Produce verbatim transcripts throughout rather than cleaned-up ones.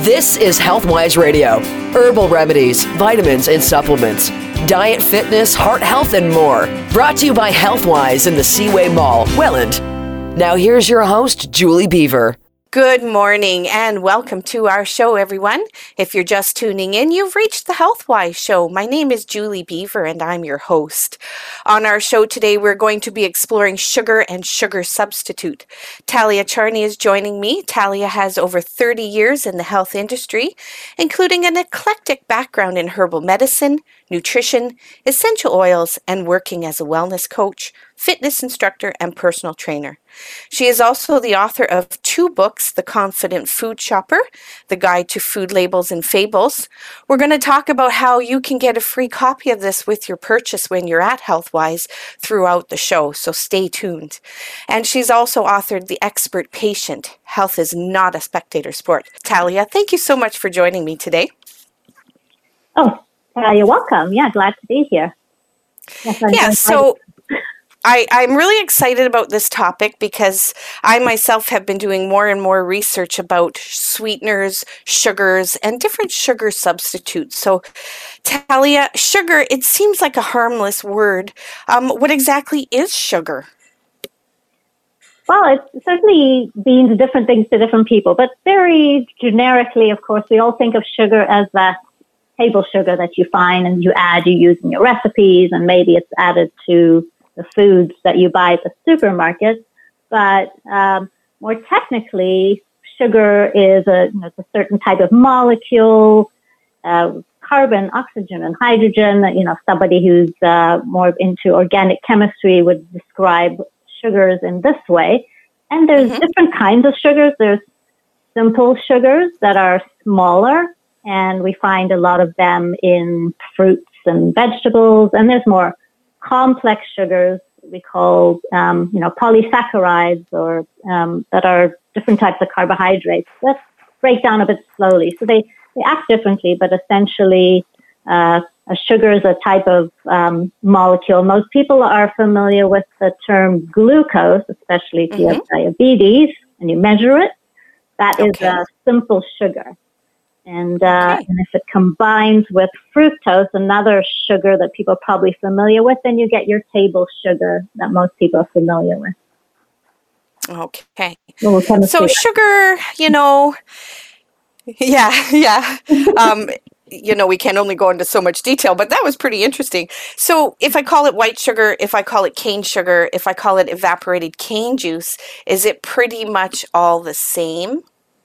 This is Healthwise Radio. Herbal remedies, vitamins and supplements, diet, fitness, heart health, and more. Brought to you by Healthwise in the Seaway Mall, Welland. Now here's your host, Julie Beaver. Good morning and welcome to our show, everyone. If you're just tuning in, you've reached the Healthwise Show. My name is Julie Beaver and I'm your host. On our show today, we're going to be exploring sugar and sugar substitute. Talia Charney is joining me. Talia has over thirty years in the health industry, including an eclectic background in herbal medicine, nutrition, essential oils, and working as a wellness coach, fitness instructor, and personal trainer. She is also the author of two books, The Confident Food Shopper, The Guide to Food Labels and Fables. We're going to talk about how you can get a free copy of this with your purchase when you're at Healthwise throughout the show, so stay tuned. And she's also authored The Expert Patient, Health is Not a Spectator Sport. Talia, thank you so much for joining me today. Oh, uh, you're welcome. Yeah, glad to be here. Yes, yeah, so... I, I'm really excited about this topic because I myself have been doing more and more research about sweeteners, sugars, and different sugar substitutes. So, Talia, sugar, it seems like a harmless word. Um, what exactly is sugar? Well, it certainly means different things to different people, but very generically, of course, we all think of sugar as that table sugar that you find and you add, you use in your recipes, and maybe it's added to the foods that you buy at the supermarket. But um, more technically, sugar is a, you know, it's a certain type of molecule, uh, carbon, oxygen, and hydrogen. You know, somebody who's uh, more into organic chemistry would describe sugars in this way. And there's mm-hmm. different kinds of sugars. There's simple sugars that are smaller, and we find a lot of them in fruits and vegetables. And there's more complex sugars we call, um, you know, polysaccharides, or um, that are different types of carbohydrates that break down a bit slowly. So they, they act differently, but essentially uh, a sugar is a type of um, molecule. Most people are familiar with the term glucose, especially if mm-hmm. you have diabetes and you measure it. That okay. is a simple sugar. And, uh, okay. and if it combines with fructose, another sugar that people are probably familiar with, then you get your table sugar that most people are familiar with. Okay. So sugar, you know, yeah, yeah. Um, you know, we can only go into so much detail, but that was pretty interesting. So if I call it white sugar, if I call it cane sugar, if I call it evaporated cane juice, is it pretty much all the same?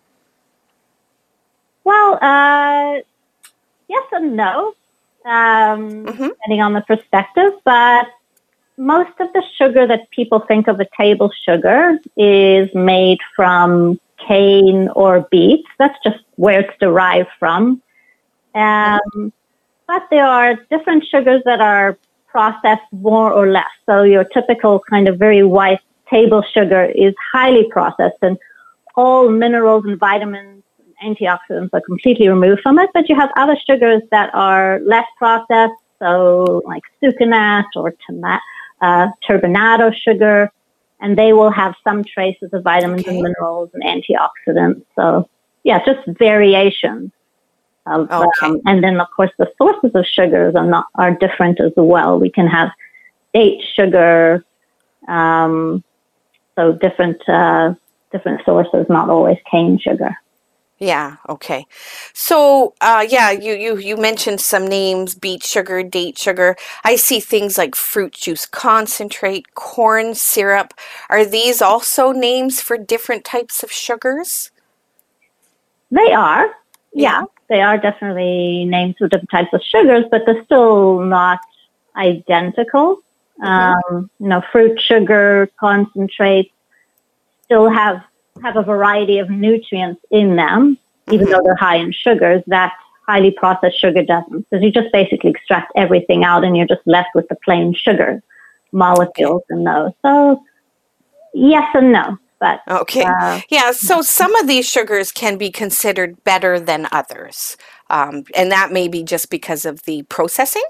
Well, uh, yes and no, um, mm-hmm. depending on the perspective. But most of the sugar that people think of as table sugar is made from cane or beets. That's just where it's derived from. Um, mm-hmm. But there are different sugars that are processed more or less. So your typical kind of very white table sugar is highly processed, and all minerals and vitamins, antioxidants are completely removed from it, but you have other sugars that are less processed, so like sucanat or toma- uh, turbinado sugar, and they will have some traces of vitamins okay. and minerals and antioxidants. So, yeah, just variations. Of, okay. um, and then, of course, the sources of sugars are not are different as well. We can have date sugar, um, so different uh, different sources, not always cane sugar. Yeah. Okay. So, uh, yeah, you, you, you mentioned some names: beet sugar, date sugar. I see things like fruit juice concentrate, corn syrup. Are these also names for different types of sugars? They are. Yeah, yeah they are definitely names for different types of sugars, but they're still not identical. Mm-hmm. Um, you know, fruit sugar concentrates still have have a variety of nutrients in them, even mm-hmm. though they're high in sugars. That highly processed sugar doesn't, because you just basically extract everything out and you're just left with the plain sugar molecules okay. in those. So yes and no, but okay, uh, yeah. So some of these sugars can be considered better than others, um, and that may be just because of the processing.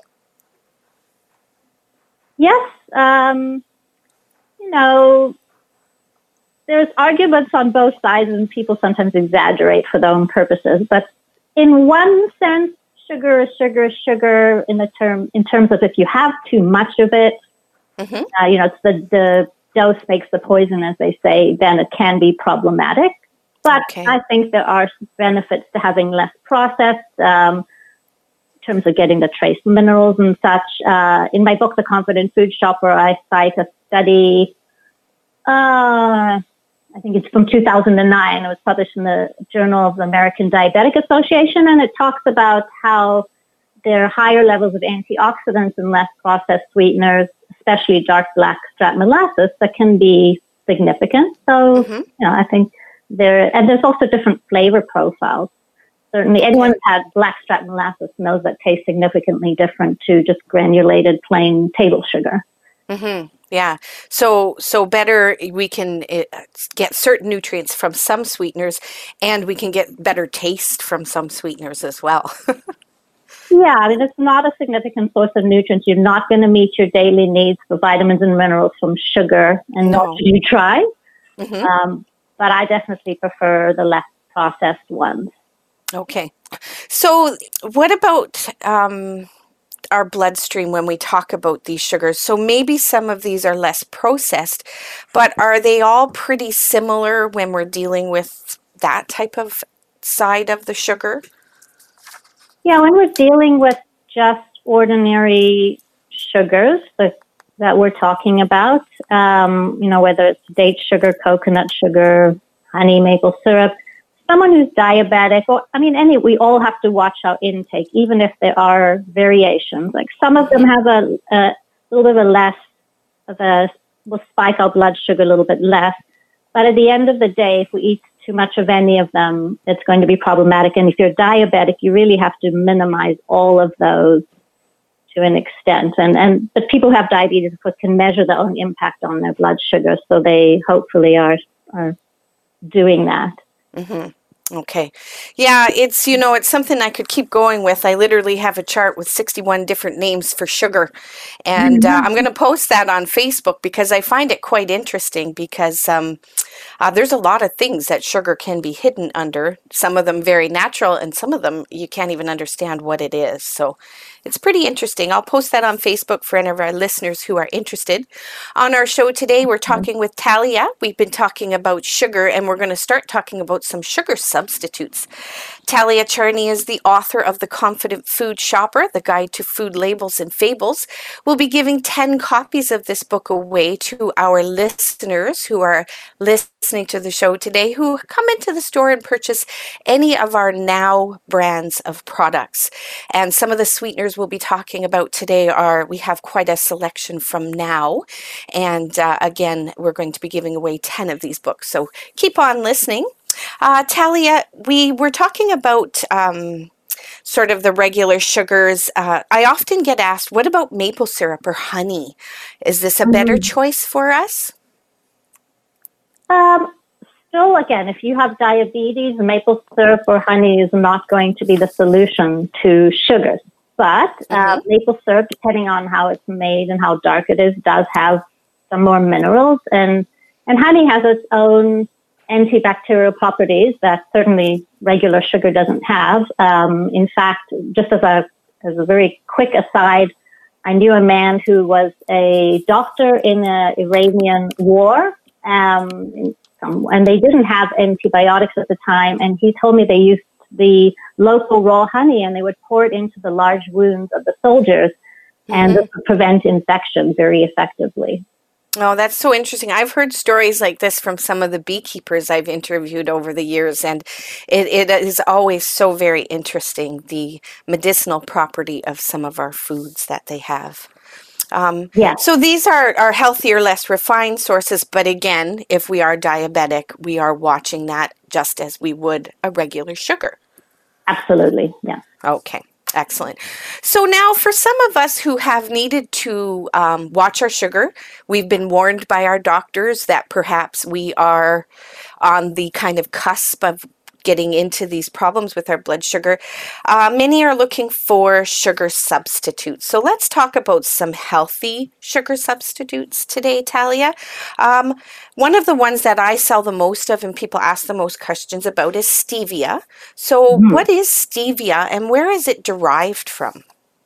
Yes, um, you know. there's arguments on both sides, and people sometimes exaggerate for their own purposes. But in one sense, sugar is sugar is sugar in the term in terms of if you have too much of it, mm-hmm. uh, you know, it's the the dose makes the poison, as they say. Then it can be problematic. But okay. I think there are benefits to having less processed. Um, in terms of getting the trace minerals and such. Uh, in my book, The Confident Food Shopper, I cite a study, uh, I think it's from two thousand nine. It was published in the Journal of the American Diabetic Association, and it talks about how there are higher levels of antioxidants and less processed sweeteners, especially dark blackstrap molasses, that can be significant. So, mm-hmm. you know, I think there, and there's also different flavor profiles. Certainly, anyone who's had blackstrap molasses knows that tastes significantly different to just granulated plain table sugar. Mm-hmm. Yeah. So, so better, we can uh, get certain nutrients from some sweeteners, and we can get better taste from some sweeteners as well. Yeah, I mean, it's not a significant source of nutrients. You're not going to meet your daily needs for vitamins and minerals from sugar, and no. nor should you try. Mm-hmm. Um, but I definitely prefer the less processed ones. Okay. So what about um, our bloodstream when we talk about these sugars? So maybe some of these are less processed, but are they all pretty similar when we're dealing with that type of side of the sugar? Yeah, when we're dealing with just ordinary sugars that, that we're talking about, um, you know, whether it's date sugar, coconut sugar, honey, maple syrup, someone who's diabetic, or I mean, any, we all have to watch our intake, even if there are variations. Like some of them have a, a little bit of a less of a, will spike our blood sugar a little bit less. But at the end of the day, if we eat too much of any of them, it's going to be problematic. And if you're diabetic, you really have to minimize all of those to an extent. And, and but people who have diabetes, of course, can measure their own impact on their blood sugar, so they hopefully are are doing that. Mm-hmm. Okay. Yeah, it's, you know, it's something I could keep going with. I literally have a chart with sixty-one different names for sugar. And uh, I'm going to post that on Facebook because I find it quite interesting because um, uh, there's a lot of things that sugar can be hidden under. Some of them very natural, and some of them you can't even understand what it is. So it's pretty interesting. I'll post that on Facebook for any of our listeners who are interested. On our show today, we're talking with Talia. We've been talking about sugar, and we're going to start talking about some sugar substitutes. Talia Charney is the author of The Confident Food Shopper, The Guide to Food Labels and Fables. We'll be giving ten copies of this book away to our listeners who are listening to the show today, who come into the store and purchase any of our Now brands of products. And some of the sweeteners we'll be talking about today are, we have quite a selection from Now. And uh, again, we're going to be giving away ten of these books. So keep on listening. Uh, Talia, we were talking about um, sort of the regular sugars. Uh, I often get asked, what about maple syrup or honey? Is this a better mm. choice for us? Um, still, again, if you have diabetes, maple syrup or honey is not going to be the solution to sugars. But uh, mm-hmm. maple syrup, depending on how it's made and how dark it is, does have some more minerals. And, and honey has its own antibacterial properties that certainly regular sugar doesn't have. Um, in fact, just as a as a very quick aside, I knew a man who was a doctor in the Iranian war, um, and they didn't have antibiotics at the time, and he told me they used the local raw honey and they would pour it into the large wounds of the soldiers, mm-hmm. and this would prevent infection very effectively. Oh, that's so interesting. I've heard stories like this from some of the beekeepers I've interviewed over the years, and it, it is always so very interesting, the medicinal property of some of our foods that they have. Um, yeah. So these are, are healthier, less refined sources, but again, if we are diabetic, we are watching that just as we would a regular sugar. Absolutely, yeah. Okay. Excellent. So now for some of us who have needed to um, watch our sugar, we've been warned by our doctors that perhaps we are on the kind of cusp of getting into these problems with our blood sugar, uh, many are looking for sugar substitutes. So let's talk about some healthy sugar substitutes today, Talia. Um, one of the ones that I sell the most of and people ask the most questions about is stevia. So Mhm. what is stevia and where is it derived from?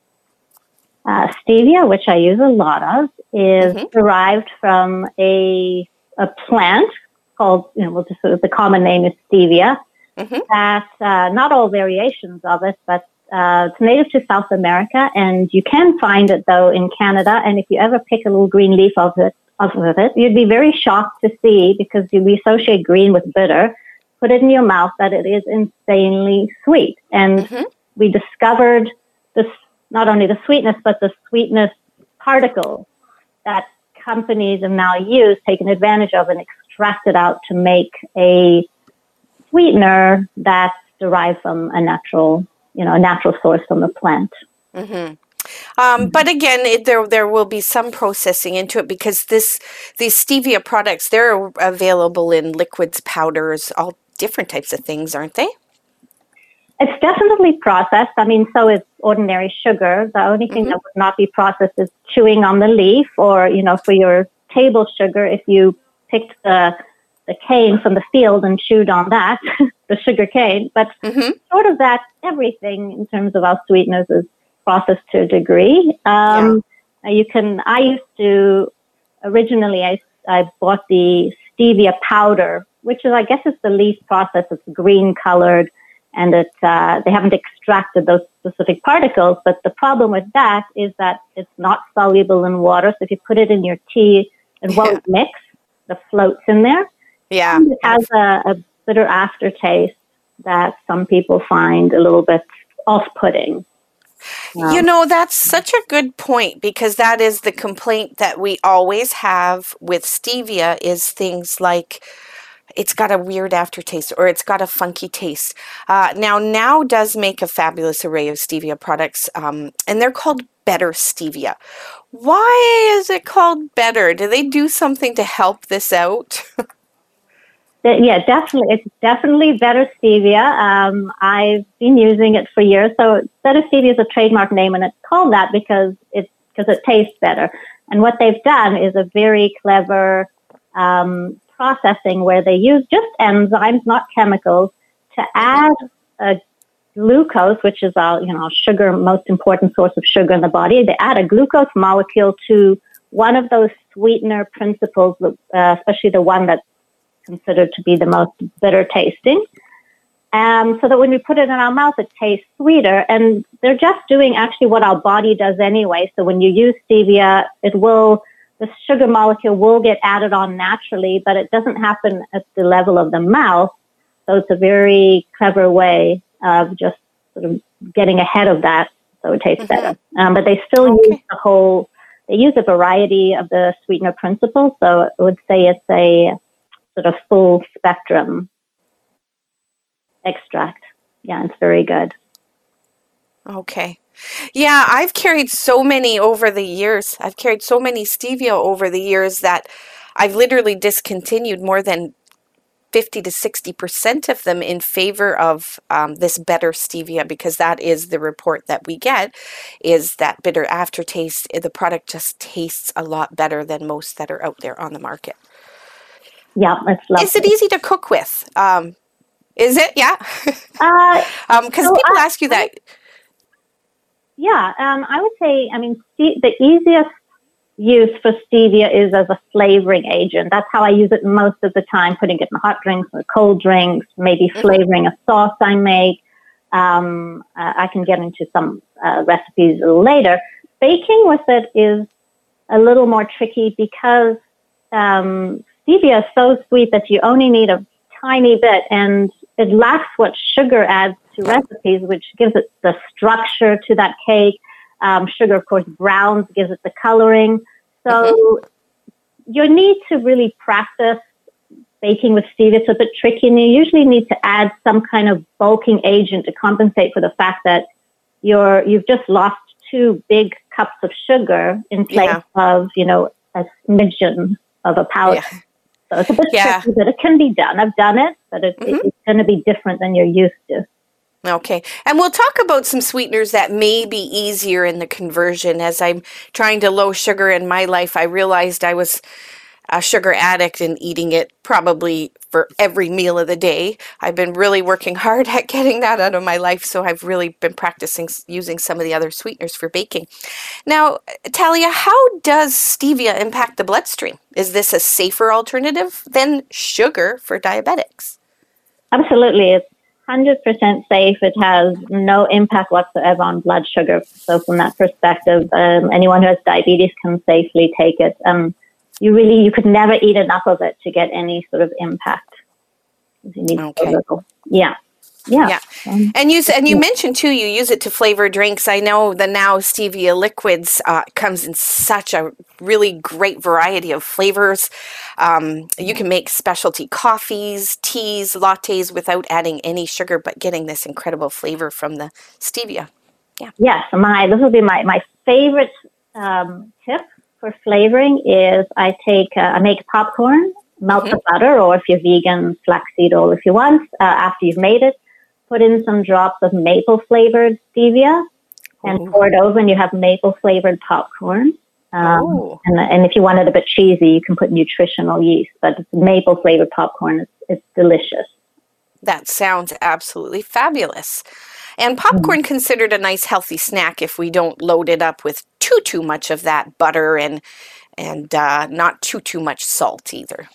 Uh, stevia, which I use a lot of, is Mhm. derived from a a plant called, you know, we'll just sort of, the common name is stevia. Mhm. That uh, not all variations of it, but uh, it's native to South America, and you can find it though in Canada. And if you ever pick a little green leaf of it, off of it, you'd be very shocked to see, because we associate green with bitter. Put it in your mouth, that it is insanely sweet. And Mhm. we discovered this, not only the sweetness, but the sweetness particles that companies have now used, taken advantage of, and extracted out to make a sweetener that's derived from a natural, you know, a natural source from the plant. Mhm. Um, but again, it, there there will be some processing into it because this these stevia products, they're available in liquids, powders, all different types of things, aren't they? It's definitely processed. I mean, so is ordinary sugar. The only thing Mhm. that would not be processed is chewing on the leaf, or, you know, for your table sugar, if you picked the the cane from the field and chewed on that, the sugar cane. But Mhm. short of that, everything in terms of our sweeteners is processed to a degree. Yeah. Um, you can. I used to originally. I I bought the stevia powder, which is, I guess, it's the least processed. It's green colored, and it uh, they haven't extracted those specific particles. But the problem with that is that it's not soluble in water. So if you put it in your tea, it won't mix. The floats in there. Yeah. And it has a, a bitter aftertaste that some people find a little bit off-putting. You Um, know, that's such a good point because that is the complaint that we always have with stevia is things like it's got a weird aftertaste or it's got a funky taste. Uh, now, Now does make a fabulous array of stevia products, um, and they're called Better Stevia. Why is it called Better? Do they do something to help this out? yeah, definitely. It's definitely Better Stevia. Um, I've been using it for years. So Better Stevia is a trademark name, and it's called that because it's because it tastes better. And what they've done is a very clever um, processing where they use just enzymes, not chemicals, to add a glucose, which is our, you know, sugar, most important source of sugar in the body. They add a glucose molecule to one of those sweetener principles, uh, especially the one that's considered to be the most bitter tasting. Um, so that when we put it in our mouth, it tastes sweeter. And they're just doing actually what our body does anyway. So when you use stevia, it will, the sugar molecule will get added on naturally, but it doesn't happen at the level of the mouth. So it's a very clever way of just sort of getting ahead of that so it tastes Mm-hmm. better. Um, but they still Okay. use the whole, they use a variety of the sweetener principles. So I would say it's a sort of full spectrum extract. Yeah, it's very good. Okay. Yeah, I've carried so many over the years. I've carried so many stevia over the years that I've literally discontinued more than fifty to sixty percent of them in favor of um, this Better Stevia because that is the report that we get is that bitter aftertaste. The product just tastes a lot better than most that are out there on the market. Yeah, it's lovely. Is it easy to cook with? Um, is it? Yeah. Uh, Um, because so people I- ask you that. yeah, um, I would say, I mean, ste- the easiest use for stevia is as a flavoring agent. That's how I use it most of the time, putting it in hot drinks or cold drinks, maybe flavoring a sauce I make. Um, uh, I can get into some uh, recipes a little later. Baking with it is a little more tricky because um, stevia is so sweet that you only need a tiny bit, and it lacks what sugar adds to recipes, which gives it the structure to that cake. Um, sugar, of course, browns, gives it the coloring. So you need to really practice baking with stevia. It's a bit tricky, and you usually need to add some kind of bulking agent to compensate for the fact that you're you've just lost two big cups of sugar in place Yeah. of, you know, a smidgen of a powder. Yeah. So it's a bit Yeah. tricky, but it can be done. I've done it, but it, Mhm. it's going to be different than you're used to. Okay. And we'll talk about some sweeteners that may be easier in the conversion. As I'm trying to low sugar in my life, I realized I was a sugar addict and eating it probably for every meal of the day. I've been really working hard at getting that out of my life, so I've really been practicing s- using some of the other sweeteners for baking. Now, Talia, how does stevia impact the bloodstream? Is this a safer alternative than sugar for diabetics? Absolutely. It's one hundred percent safe. It has no impact whatsoever on blood sugar. So from that perspective, um, anyone who has diabetes can safely take it. Um, you really, you could never eat enough of it to get any sort of impact. You need Okay. so little. Yeah. Yeah. Yeah. Um, And you s- and you mentioned too, you use it to flavor drinks. I know the now stevia liquids uh, comes in such a really great variety of flavors. Um, you can make specialty coffees, teas, lattes without adding any sugar, but getting this incredible flavor from the stevia. Yes, my this will be my my favorite um, tip for flavoring is I take uh, I make popcorn, melt the butter, or if you're vegan, flaxseed oil if you want. Uh, after you've made it, put in some drops of maple flavored stevia and Ooh. pour it over, and you have maple flavored popcorn. Um, Oh. and, and if you want it a bit cheesy, you can put nutritional yeast, but maple flavored popcorn is it's delicious. That sounds absolutely fabulous. And popcorn considered a nice healthy snack if we don't load it up with too too much of that butter and and uh, not too too much salt either.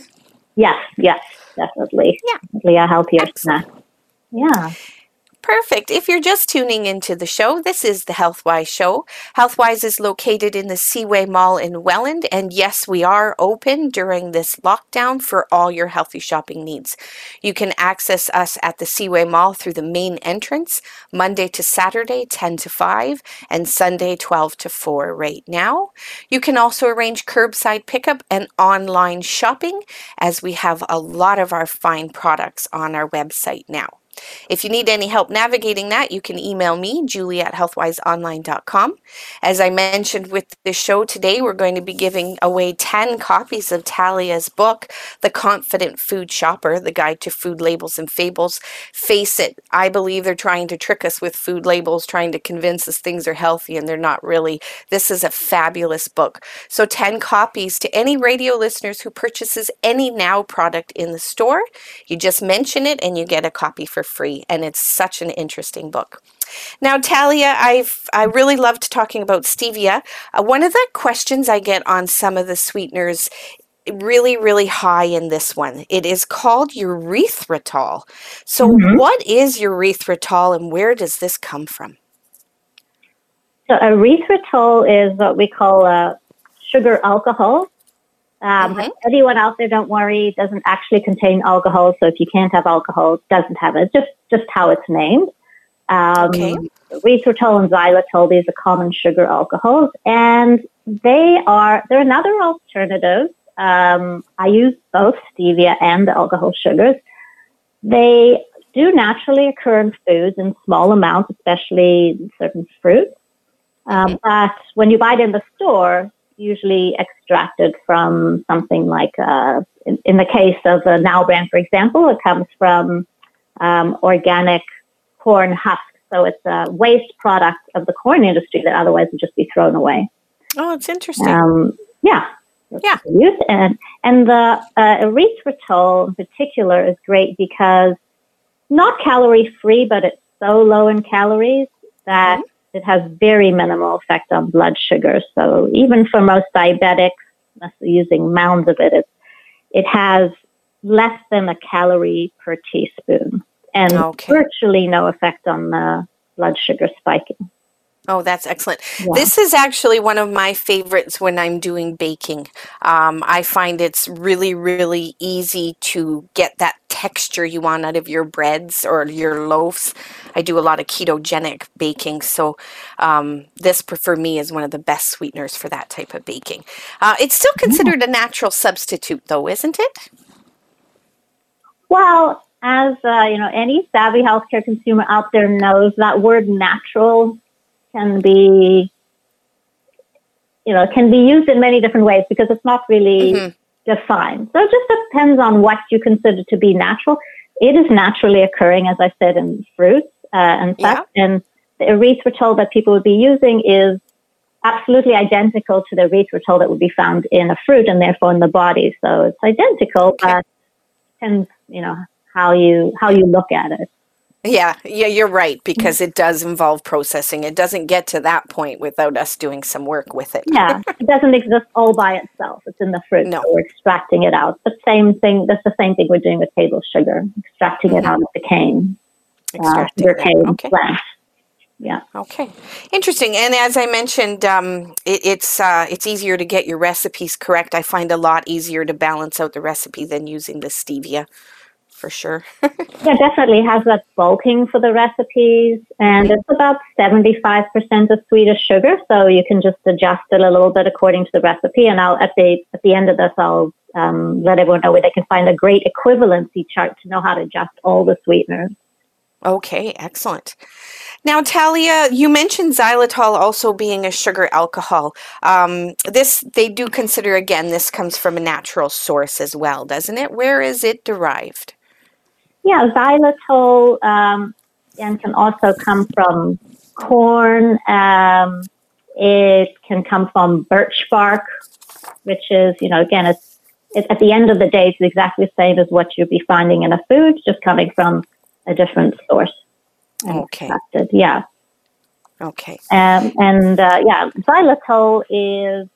Yes, yes, definitely. Yeah. Definitely a healthier Excellent. snack. Yeah. Perfect. If you're just tuning into the show, this is the Healthwise Show. Healthwise is located in the Seaway Mall in Welland, and yes, we are open during this lockdown for all your healthy shopping needs. You can access us at the Seaway Mall through the main entrance, Monday to Saturday, ten to five, and Sunday, twelve to four right now. You can also arrange curbside pickup and online shopping, as we have a lot of our fine products on our website now. If you need any help navigating that, you can email me, Julie at healthwise online dot com. As I mentioned with the show today, we're going to be giving away ten copies of Talia's book, The Confident Food Shopper, The Guide to Food Labels and Fables. Face it, I believe they're trying to trick us with food labels, trying to convince us things are healthy, and they're not really. This is a fabulous book. So ten copies to any radio listeners who purchases any Now product in the store. You just mention it and you get a copy for free, and it's such an interesting book. Now, Talia, I've I really loved talking about stevia. Uh, one of the questions I get on some of the sweeteners, really, really high in this one, it is called erythritol. So, Mhm. what is erythritol, and where does this come from? So erythritol is what we call a sugar alcohol. Um, Mhm. But anyone out there, don't worry, it doesn't actually contain alcohol. So if you can't have alcohol, it doesn't have it. It's just, just how it's named. Um, Okay. Erythritol and xylitol, these are common sugar alcohols. And they are, they're another alternative. Um, I use both stevia and the alcohol sugars. They do naturally occur in foods in small amounts, especially in certain fruits. Um, but when you buy it in the store, usually extracted from something like, uh, in, in the case of the Now brand, for example, it comes from um, organic corn husks. So it's a waste product of the corn industry that otherwise would just be thrown away. Oh, it's interesting. Um, yeah. Yeah. And, and the uh, erythritol in particular is great because not calorie free, but it's so low in calories that it has very minimal effect on blood sugar. So even for most diabetics, unless they're using mounds of it, it, it has less than a calorie per teaspoon and Okay. virtually no effect on the blood sugar spiking. Oh, that's excellent. Yeah. This is actually one of my favorites when I'm doing baking. Um, I find it's really, really easy to get that texture you want out of your breads or your loaves. I do a lot of ketogenic baking, so um, this for me is one of the best sweeteners for that type of baking. Uh, it's still considered a natural substitute, though, isn't it? Well, as uh, you know, any savvy healthcare consumer out there knows that word natural can be, you know, can be used in many different ways because it's not really, Mhm. defined. So it just depends on what you consider to be natural. It is naturally occurring, as I said, in fruits uh, and such. Yeah. And the erythritol that people would be using is absolutely identical to the erythritol that would be found in a fruit and therefore in the body. So it's identical, okay. but it depends, you know, how you how you look at it. Yeah, yeah, you're right, because it does involve processing. It doesn't get to that point without us doing some work with it. Yeah, it doesn't exist all by itself. It's in the fruit, no. so we're extracting it out. The same thing, that's the same thing we're doing with table sugar, extracting mm-hmm. it out of the cane. Extracting uh, cane okay. plant. Yeah. Okay. Interesting. And as I mentioned, um, it, it's uh, it's easier to get your recipes correct. I find a lot easier to balance out the recipe than using the stevia. For sure. Yeah, definitely has that bulking for the recipes, and it's about seventy-five percent of sweetest sugar, so you can just adjust it a little bit according to the recipe. And I'll at the at the end of this, I'll um, let everyone know where they can find a great equivalency chart to know how to adjust all the sweeteners. Okay, excellent. Now, Talia, you mentioned xylitol also being a sugar alcohol. Um, this they do consider, again, this comes from a natural source as well, doesn't it? Where is it derived? Yeah, xylitol um, and can also come from corn. Um, it can come from birch bark, which is, you know, again, it's, it's at the end of the day, it's exactly the same as what you'd be finding in a food, just coming from a different source. Okay. Extracted. Yeah. Okay. Um, and uh, yeah, xylitol is,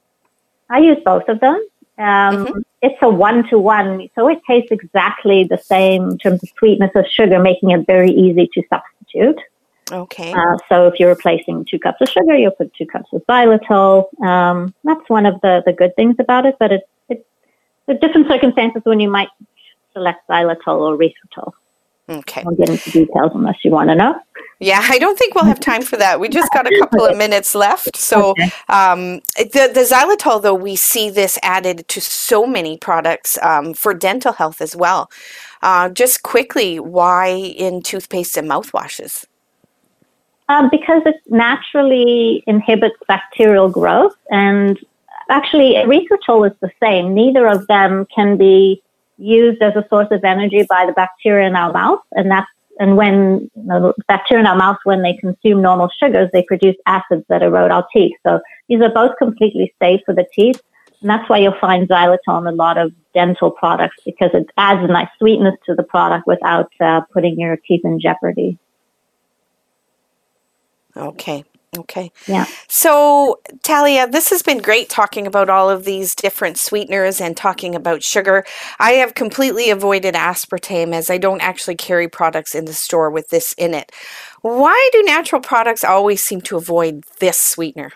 I use both of them. Um, mm-hmm. It's a one-to-one, so it tastes exactly the same in terms of sweetness as sugar, making it very easy to substitute. Okay. Uh, so if you're replacing two cups of sugar, you'll put two cups of xylitol. Um, that's one of the, the good things about it, but it's, it's there are different circumstances when you might select xylitol or erythritol. Okay. I'll get into details unless you want to know. Yeah, I don't think we'll have time for that. We just got a couple of minutes left. So okay. um, the, the xylitol, though, we see this added to so many products um, for dental health as well. Uh, just quickly, why in toothpaste and mouthwashes? Um, because it naturally inhibits bacterial growth. And actually, erythritol is the same. Neither of them can be used as a source of energy by the bacteria in our mouth, and that's and when you know, the bacteria in our mouth, when they consume normal sugars, they produce acids that erode our teeth. So these are both completely safe for the teeth, and that's why you'll find xylitol in a lot of dental products, because it adds a nice sweetness to the product without uh, putting your teeth in jeopardy. Okay. Okay. Yeah. So, Talia, this has been great talking about all of these different sweeteners and talking about sugar. I have completely avoided aspartame as I don't actually carry products in the store with this in it. Why do natural products always seem to avoid this sweetener?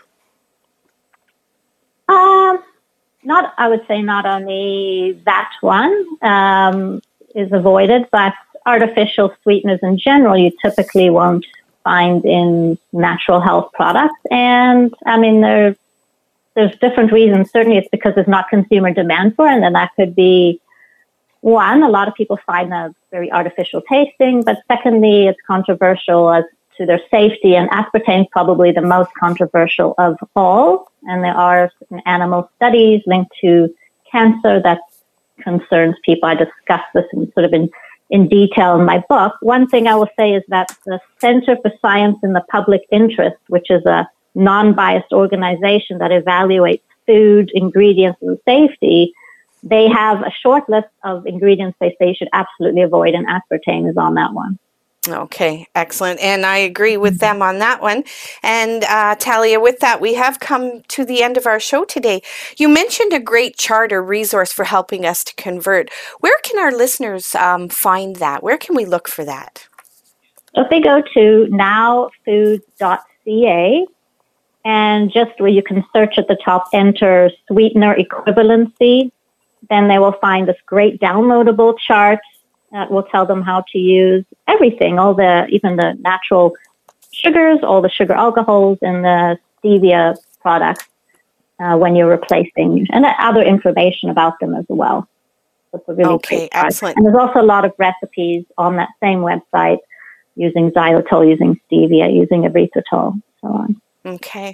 Um, not, I would say not only that one um, is avoided, but artificial sweeteners in general, you typically won't find in natural health products. And I mean, there, there's different reasons. Certainly it's because there's not consumer demand for it. And then that could be one, a lot of people find that very artificial tasting, but secondly, it's controversial as to their safety, and aspartame is probably the most controversial of all. And there are certain animal studies linked to cancer that concerns people. I discuss this in sort of in in detail in my book. One thing I will say is that the Center for Science in the Public Interest, which is a non-biased organization that evaluates food, ingredients, and safety, they have a short list of ingredients they say you should absolutely avoid, and aspartame is on that one. Okay, excellent. And I agree with them on that one. And uh, Talia, with that, we have come to the end of our show today. You mentioned a great chart or resource for helping us to convert. Where can our listeners um, find that? Where can we look for that? If they go to now food dot c a, and just where you can search at the top, enter sweetener equivalency, then they will find this great downloadable chart that will tell them how to use everything, all the, even the natural sugars, all the sugar alcohols, and the stevia products uh, when you're replacing, and other information about them as well. So it's a really okay, great chart. Excellent. And there's also a lot of recipes on that same website using xylitol, using stevia, using erythritol, so on. Okay.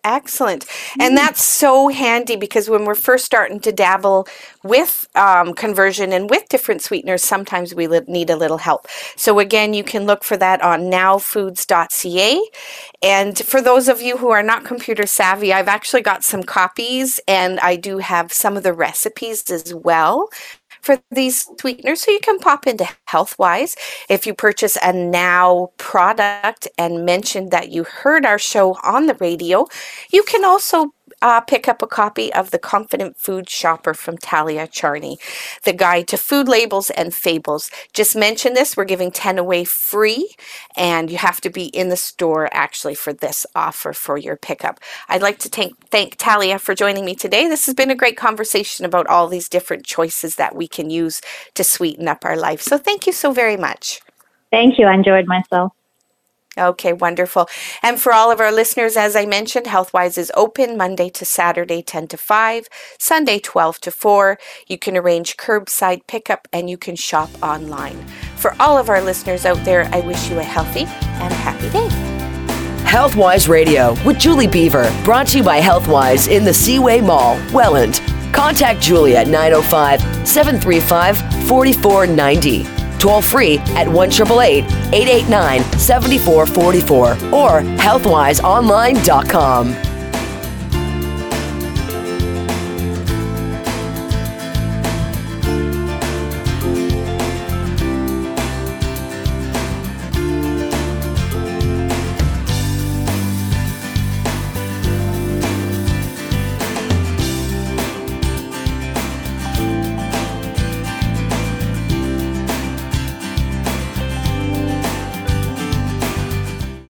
Excellent. And that's so handy because when we're first starting to dabble with um, conversion and with different sweeteners, sometimes we li- need a little help. So again, you can look for that on now foods dot c a. And for those of you who are not computer savvy, I've actually got some copies and I do have some of the recipes as well for these sweeteners, so you can pop into Healthwise. If you purchase a Now product and mention that you heard our show on the radio, you can also uh, pick up a copy of The Confident Food Shopper from Talia Charney, the guide to food labels and fables. Just mention this, we're giving ten away free, and you have to be in the store actually for this offer for your pickup. I'd like to thank, thank Talia for joining me today. This has been a great conversation about all these different choices that we can use to sweeten up our life. So thank you so very much. Thank you. I enjoyed myself. Okay, wonderful. And for all of our listeners, as I mentioned, Healthwise is open Monday to Saturday, ten to five, Sunday, twelve to four. You can arrange curbside pickup and you can shop online. For all of our listeners out there, I wish you a healthy and a happy day. Healthwise Radio with Julie Beaver, brought to you by Healthwise in the Seaway Mall, Welland. Contact Julie at nine oh five, seven three five, four four nine zero. Toll free at one eight eight eight, eight eight nine, seven four four four or healthwise online dot com.